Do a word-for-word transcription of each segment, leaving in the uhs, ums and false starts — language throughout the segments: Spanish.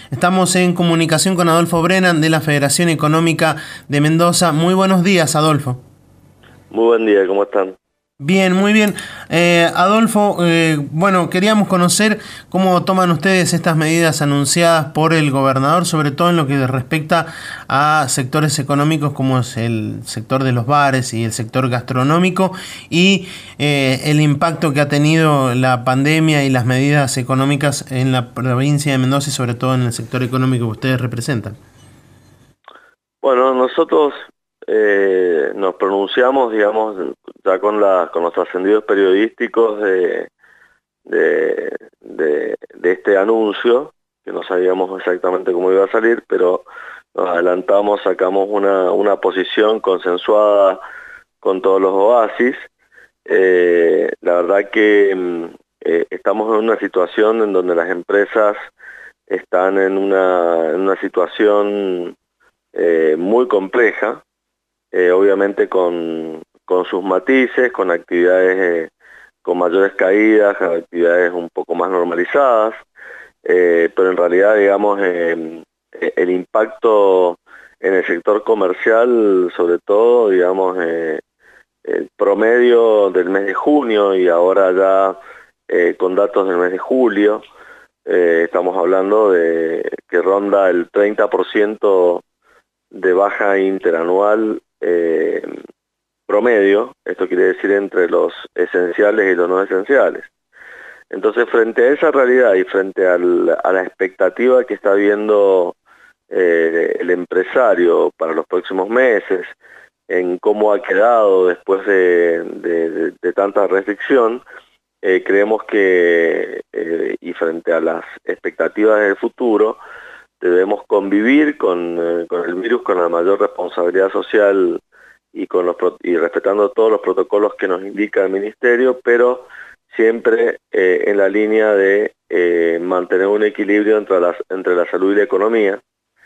Estamos en comunicación con Adolfo Brennan de la Federación Económica de Mendoza. Muy buenos días, Adolfo. Muy buen día, ¿cómo están? Bien, muy bien. Eh, Adolfo, eh, bueno, queríamos conocer cómo toman ustedes estas medidas anunciadas por el gobernador, sobre todo en lo que respecta a sectores económicos como es el sector de los bares y el sector gastronómico, y eh, el impacto que ha tenido la pandemia y las medidas económicas en la provincia de Mendoza y sobre todo en el sector económico que ustedes representan. Bueno, nosotros eh, nos pronunciamos, digamos, ya con, la, con los trascendidos periodísticos de, de, de, de este anuncio, que no sabíamos exactamente cómo iba a salir, pero nos adelantamos, sacamos una, una posición consensuada con todos los oasis. Eh, la verdad que mm, eh, estamos en una situación en donde las empresas están en una, en una situación eh, muy compleja, eh, obviamente con, con sus matices, con actividades eh, con mayores caídas, con actividades un poco más normalizadas, eh, pero en realidad, digamos, eh, el impacto en el sector comercial, sobre todo, digamos, eh, el promedio del mes de junio y ahora ya eh, con datos del mes de julio, eh, estamos hablando de que ronda el treinta por ciento de baja interanual eh, promedio. Esto quiere decir entre los esenciales y los no esenciales. Entonces, frente a esa realidad y frente al, a la expectativa que está viendo eh, el empresario para los próximos meses, en cómo ha quedado después de, de, de, de tanta restricción, eh, creemos que, eh, y frente a las expectativas del futuro, debemos convivir con, eh, con el virus con la mayor responsabilidad social y, con los, y respetando todos los protocolos que nos indica el Ministerio, pero siempre eh, en la línea de eh, mantener un equilibrio entre, las, entre la salud y la economía.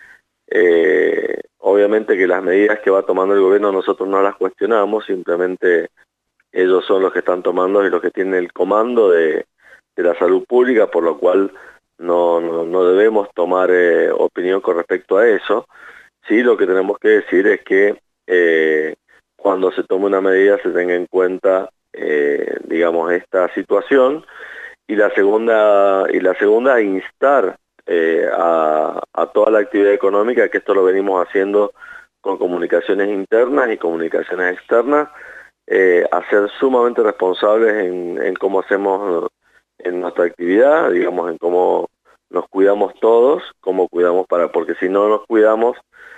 Eh, obviamente que las medidas que va tomando el gobierno nosotros no las cuestionamos, simplemente ellos son los que están tomando y los que tienen el comando de, de la salud pública, por lo cual no, no, no debemos tomar eh, opinión con respecto a eso. Sí, lo que tenemos que decir es que eh, cuando se tome una medida se tenga en cuenta, eh, digamos, esta situación, y la segunda, y la segunda instar eh, a, a toda la actividad económica, que esto lo venimos haciendo con comunicaciones internas y comunicaciones externas, eh, a ser sumamente responsables en, en cómo hacemos en nuestra actividad, digamos, en cómo nos cuidamos todos, cómo cuidamos para, porque si no nos cuidamos,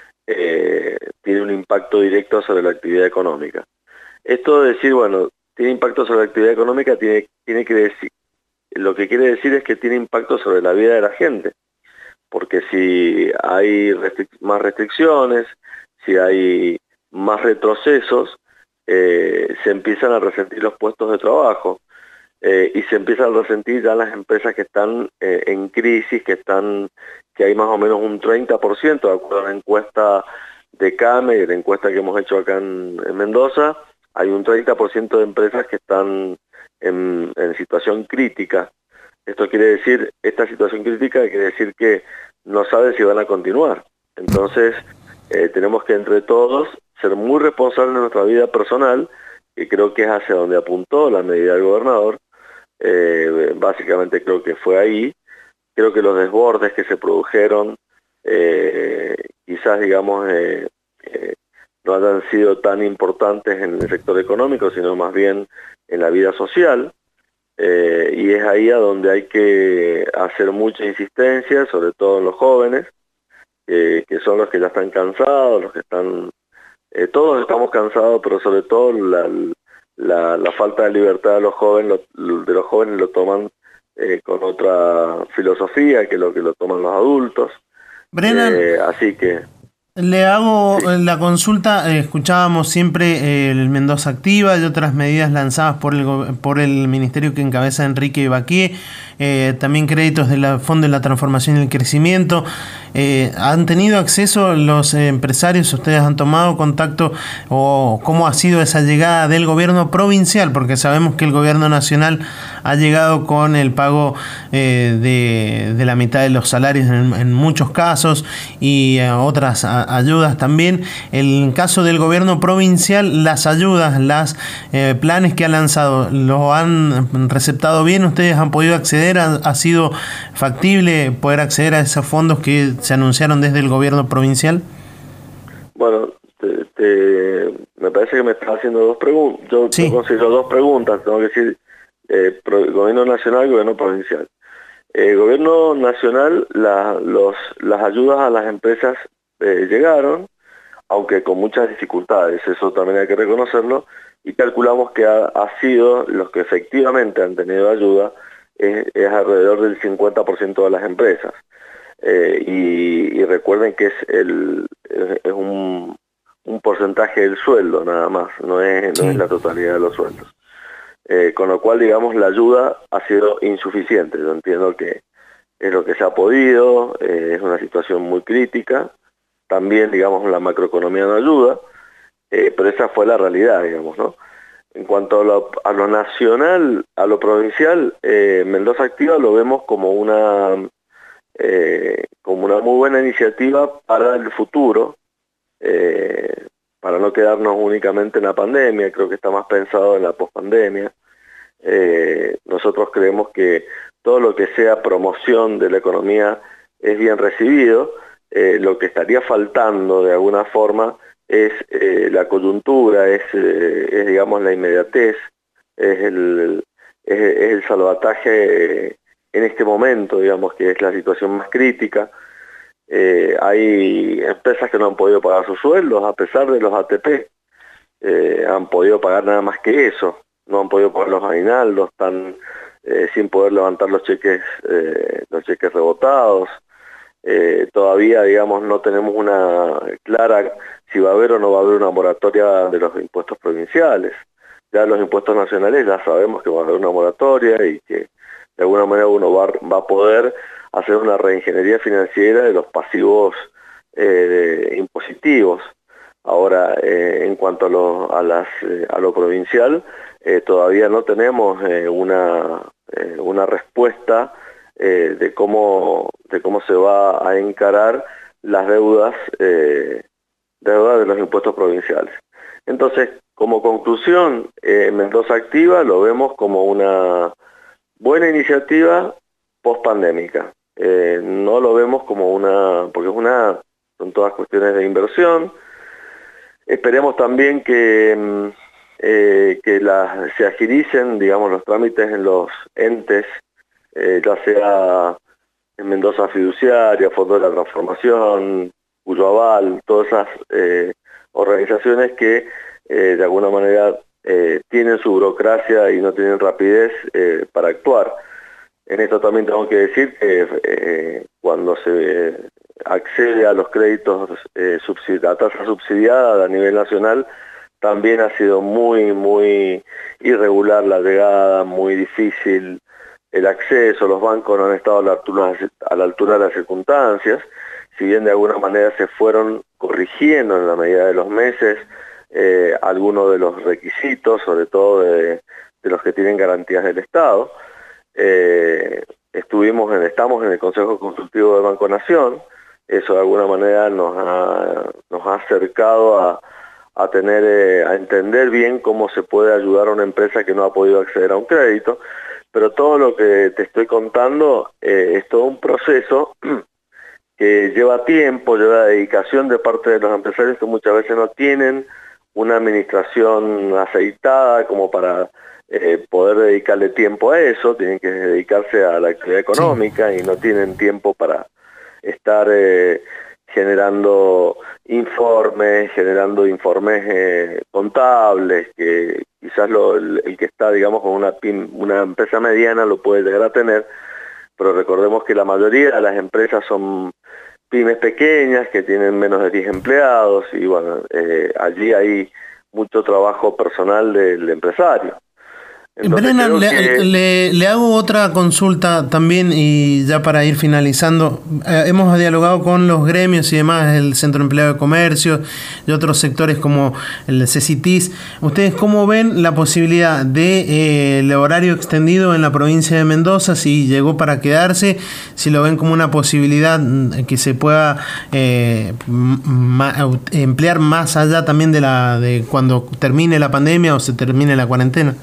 eh, tiene un impacto directo sobre la actividad económica. Esto de decir, bueno, tiene impacto sobre la actividad económica, tiene, tiene que decir, lo que quiere decir es que tiene impacto sobre la vida de la gente, porque si hay restric más restricciones, si hay más retrocesos, eh, se empiezan a resentir los puestos de trabajo, eh, y se empiezan a resentir ya las empresas que están eh, en crisis, que están, que hay más o menos un treinta por ciento, de acuerdo a la encuesta de CAME y la encuesta que hemos hecho acá en, en Mendoza, hay un treinta por ciento de empresas que están en, en situación crítica. Esto quiere decir, esta situación crítica quiere decir que no sabe si van a continuar. Entonces, eh, tenemos que entre todos ser muy responsables de nuestra vida personal, que creo que es hacia donde apuntó la medida del gobernador. Eh, básicamente creo que fue ahí. Creo que los desbordes que se produjeron, eh, quizás, digamos, eh, eh, no hayan sido tan importantes en el sector económico, sino más bien en la vida social. Eh, y es ahí a donde hay que hacer mucha insistencia, sobre todo en los jóvenes, eh, que son los que ya están cansados, los que están... Eh, todos estamos cansados, pero sobre todo la, la, la falta de libertad de los jóvenes, lo, de los jóvenes lo toman eh, con otra filosofía que lo que lo toman los adultos. Brennan, Eh, así que... Le hago Sí. la consulta, eh, escuchábamos siempre eh, el Mendoza Activa y otras medidas lanzadas por el, go- por el ministerio que encabeza Enrique Baquié, eh, también créditos del Fondo de la Transformación y el Crecimiento. Eh, ¿Han tenido acceso los eh, empresarios? ¿Ustedes han tomado contacto o cómo ha sido esa llegada del gobierno provincial? Porque sabemos que el gobierno nacional ha llegado con el pago eh, de, de la mitad de los salarios en, en muchos casos y eh, otras a, ayudas también. En caso del gobierno provincial, las ayudas, las eh, planes que ha lanzado, ¿lo han receptado bien? ¿Ustedes han podido acceder? ¿Ha, ha sido factible poder acceder a esos fondos que se anunciaron desde el gobierno provincial? Bueno, te, te- me parece que me estás haciendo dos preguntas. Yo, yo Sí, considero dos preguntas, tengo que decir, eh, pro- gobierno nacional y gobierno provincial. El gobierno nacional, la- los, las ayudas a las empresas eh, llegaron, aunque con muchas dificultades, eso también hay que reconocerlo, y calculamos que ha, ha sido los que efectivamente han tenido ayuda, es, es alrededor del cincuenta por ciento de las empresas. Eh, y, y recuerden que es, el, es, es un, un porcentaje del sueldo nada más, no es, no es sí. la totalidad de los sueldos. Eh, con lo cual, digamos, la ayuda ha sido insuficiente. Yo entiendo que es lo que se ha podido, eh, es una situación muy crítica. También, digamos, la macroeconomía no ayuda, eh, pero esa fue la realidad, digamos, ¿no? En cuanto a lo, a lo nacional, a lo provincial, eh, Mendoza Activa lo vemos como una, eh, como una muy buena iniciativa para el futuro, eh, para no quedarnos únicamente en la pandemia, creo que está más pensado en la pospandemia. Eh, nosotros creemos que todo lo que sea promoción de la economía es bien recibido. Eh, lo que estaría faltando de alguna forma es eh, la coyuntura, es, eh, es, digamos, la inmediatez, es el, es, es el salvataje eh, en este momento, digamos, que es la situación más crítica. Eh, hay empresas que no han podido pagar sus sueldos a pesar de los A T P, eh, han podido pagar nada más que eso, no han podido pagar los aguinaldos, están eh, sin poder levantar los cheques, eh, los cheques rebotados. Eh, todavía, digamos, no tenemos una clara si va a haber o no va a haber una moratoria de los impuestos provinciales. Ya los impuestos nacionales ya sabemos que va a haber una moratoria y que de alguna manera uno va, va a poder hacer una reingeniería financiera de los pasivos eh, impositivos. Ahora, eh, en cuanto a lo, a las, eh, a lo provincial, eh, todavía no tenemos eh, una, eh, una respuesta eh, de, cómo, de cómo se va a encarar las deudas, eh, deudas de los impuestos provinciales. Entonces, como conclusión, eh, Mendoza Activa lo vemos como una buena iniciativa post-pandémica. Eh, no lo vemos como una, porque es una, son todas cuestiones de inversión. Esperemos también que, mm, eh, que la, se agilicen, digamos, los trámites en los entes, eh, ya sea en Mendoza Fiduciaria, Fondo de la Transformación, Cuyo Aval, todas esas eh, organizaciones que eh, de alguna manera eh, tienen su burocracia y no tienen rapidez eh, para actuar. En esto también tengo que decir que eh, cuando se accede a los créditos eh, a tasa subsidiada a nivel nacional, también ha sido muy, muy irregular la llegada, muy difícil el acceso, los bancos no han estado a la altura, a la altura de las circunstancias, si bien de alguna manera se fueron corrigiendo en la medida de los meses eh, algunos de los requisitos, sobre todo de, de los que tienen garantías del Estado. Eh, estuvimos en, estamos en el Consejo Consultivo de Banco Nación, eso de alguna manera nos ha, nos ha acercado a, a tener, eh, a entender bien cómo se puede ayudar a una empresa que no ha podido acceder a un crédito, pero todo lo que te estoy contando eh, es todo un proceso que lleva tiempo, lleva dedicación de parte de los empresarios que muchas veces no tienen una administración aceitada como para eh, poder dedicarle tiempo a eso, tienen que dedicarse a la actividad Sí. económica y no tienen tiempo para estar eh, generando informes, generando informes eh, contables, que quizás lo, el, el que está, digamos, con una, pin, una empresa mediana lo puede llegar a tener, pero recordemos que la mayoría de las empresas son pymes pequeñas que tienen menos de diez empleados y bueno, eh, allí hay mucho trabajo personal del empresario. Entonces, Brennan, le, que... le, le hago otra consulta también y ya para ir finalizando. Eh, hemos dialogado con los gremios y demás, el Centro Empleado de Comercio y otros sectores como el CECITIS. ¿Ustedes cómo ven la posibilidad de eh, el horario extendido en la provincia de Mendoza? Si llegó para quedarse, si lo ven como una posibilidad que se pueda eh, ma, emplear más allá también de la de cuando termine la pandemia o se termine la cuarentena.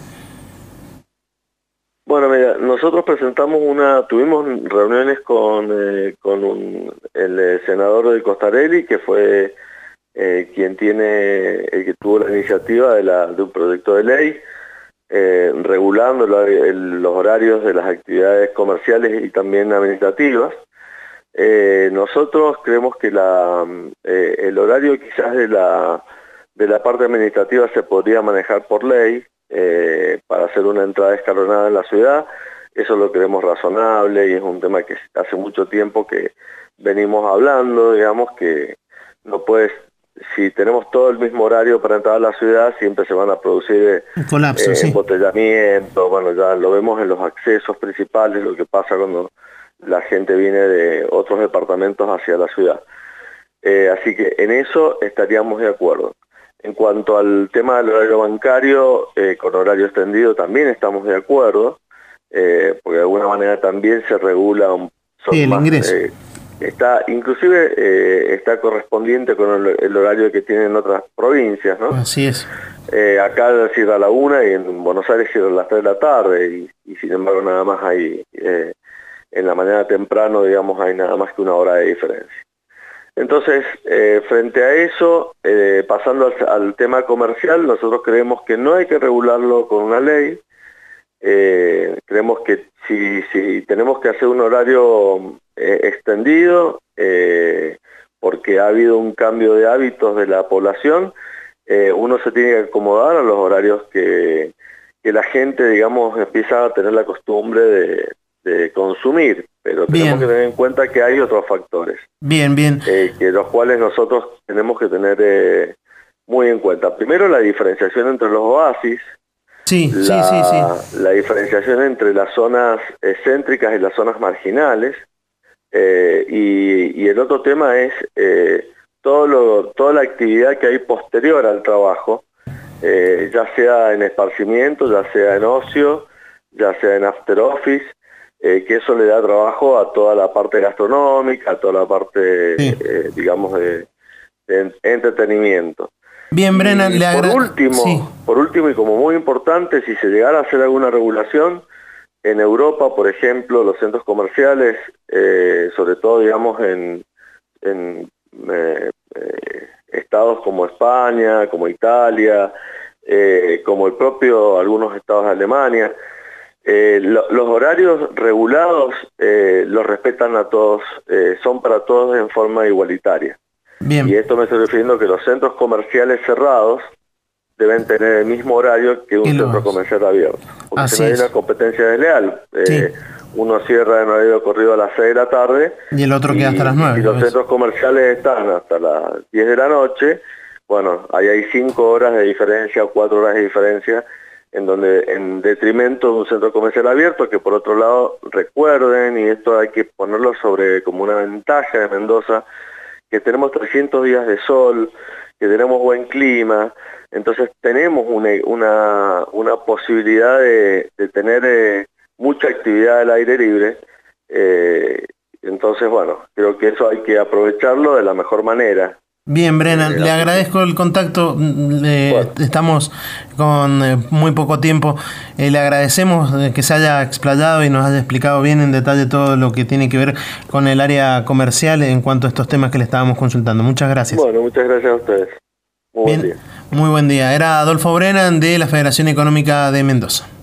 Bueno, mira, nosotros presentamos una, tuvimos reuniones con, eh, con un, el eh, senador de Costarelli, que fue eh, quien tiene, el que tuvo la iniciativa de, la, de un proyecto de ley, eh, regulando la, el, los horarios de las actividades comerciales y también administrativas. Eh, nosotros creemos que la, eh, el horario quizás de la, de la parte administrativa se podría manejar por ley, Eh, para hacer una entrada escalonada en la ciudad. Eso lo creemos razonable y es un tema que hace mucho tiempo que venimos hablando, digamos que no puedes, si tenemos todo el mismo horario para entrar a la ciudad, siempre se van a producir un colapso, eh, sí. embotellamientos, bueno, ya lo vemos en los accesos principales, lo que pasa cuando la gente viene de otros departamentos hacia la ciudad. Eh, así que en eso estaríamos de acuerdo. En cuanto al tema del horario bancario, eh, con horario extendido también estamos de acuerdo, eh, porque de alguna manera también se regula un, sí, el más, ingreso. Eh, está, inclusive eh, está correspondiente con el, el horario que tienen otras provincias, ¿no? Así es. Eh, acá cierra a la una y en Buenos Aires cierra a las tres de la tarde y, y sin embargo nada más hay, eh, en la mañana temprano, digamos, hay nada más que una hora de diferencia. Entonces, eh, frente a eso, eh, pasando al, al tema comercial, nosotros creemos que no hay que regularlo con una ley. Eh, creemos que si, si tenemos que hacer un horario eh, extendido, eh, porque ha habido un cambio de hábitos de la población, eh, uno se tiene que acomodar a los horarios que, que la gente, digamos, empieza a tener la costumbre de, de consumir. Pero tenemos bien. que tener en cuenta que hay otros factores. Bien, bien. Eh, que los cuales nosotros tenemos que tener eh, muy en cuenta. Primero, la diferenciación entre los oasis. Sí, la, sí, sí, sí. La diferenciación entre las zonas eh, céntricas y las zonas marginales. Eh, y, y el otro tema es eh, todo lo, toda la actividad que hay posterior al trabajo, eh, ya sea en esparcimiento, ya sea en ocio, ya sea en after office. Eh, que eso le da trabajo a toda la parte gastronómica, a toda la parte, sí. eh, digamos, de, de entretenimiento. Bien, Brennan, y le por último, sí. por último y como muy importante, si se llegara a hacer alguna regulación, en Europa, por ejemplo, los centros comerciales, eh, sobre todo, digamos, en, en eh, eh, estados como España, como Italia, eh, como el propio, algunos estados de Alemania, Eh, lo, los horarios regulados eh, los respetan a todos, eh, son para todos en forma igualitaria. Bien. Y esto me estoy refiriendo a que los centros comerciales cerrados deben tener el mismo horario que un los... centro comercial abierto. Porque Así si no hay es. una competencia desleal. Eh, sí. Uno cierra en horario corrido a las seis de la tarde. Y el otro y, queda hasta las nueve. Y los centros comerciales están hasta las diez de la noche. Bueno, ahí hay cinco horas de diferencia o cuatro horas de diferencia en donde en detrimento de un centro comercial abierto, que por otro lado recuerden, y esto hay que ponerlo sobre como una ventaja de Mendoza, que tenemos trescientos días de sol, que tenemos buen clima, entonces tenemos una, una, una posibilidad de, de tener eh, mucha actividad al aire libre, eh, entonces bueno, creo que eso hay que aprovecharlo de la mejor manera. Bien, Brennan, le agradezco el contacto, eh, bueno. Estamos con eh, muy poco tiempo, eh, le agradecemos que se haya explayado y nos haya explicado bien en detalle todo lo que tiene que ver con el área comercial en cuanto a estos temas que le estábamos consultando. Muchas gracias. Bueno, muchas gracias a ustedes. Muy bien, buen día. Muy buen día. Era Adolfo Brennan de la Federación Económica de Mendoza.